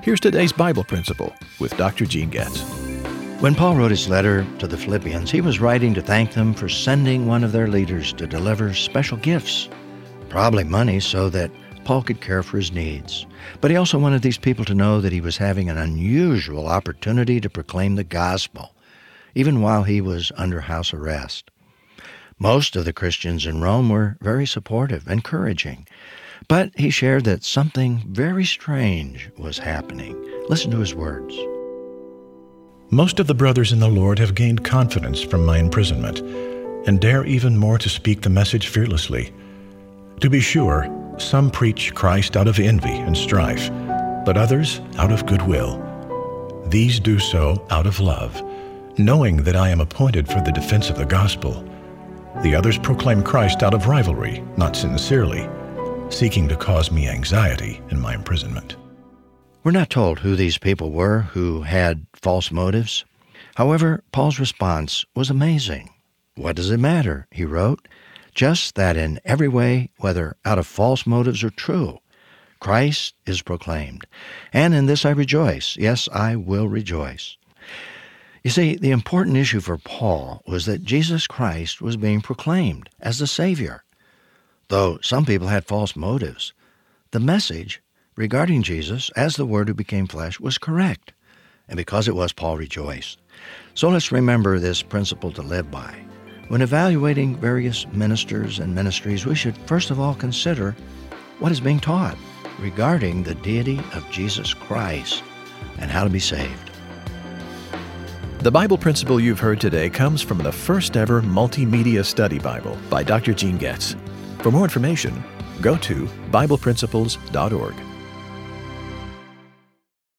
Here's today's Bible Principle with Dr. Gene Getz. When Paul wrote his letter to the Philippians, he was writing to thank them for sending one of their leaders to deliver special gifts, probably money so that Paul could care for his needs. But he also wanted these people to know that he was having an unusual opportunity to proclaim the gospel, even while he was under house arrest. Most of the Christians in Rome were very supportive, encouraging, but he shared that something very strange was happening. Listen to his words. Most of the brothers in the Lord have gained confidence from my imprisonment, and dare even more to speak the message fearlessly. To be sure, some preach Christ out of envy and strife, but others out of goodwill. These do so out of love, knowing that I am appointed for the defense of the gospel. The others proclaim Christ out of rivalry, not sincerely, seeking to cause me anxiety in my imprisonment. We're not told who these people were who had false motives. However, Paul's response was amazing. What does it matter, he wrote, just that in every way, whether out of false motives or true, Christ is proclaimed. And in this I rejoice. Yes, I will rejoice. You see, the important issue for Paul was that Jesus Christ was being proclaimed as the Savior. Though some people had false motives, the message regarding Jesus as the Word who became flesh was correct. And because it was, Paul rejoiced. So let's remember this principle to live by. When evaluating various ministers and ministries, we should first of all consider what is being taught regarding the deity of Jesus Christ and how to be saved. The Bible principle you've heard today comes from the first ever multimedia study Bible by Dr. Gene Getz. For more information, go to BiblePrinciples.org.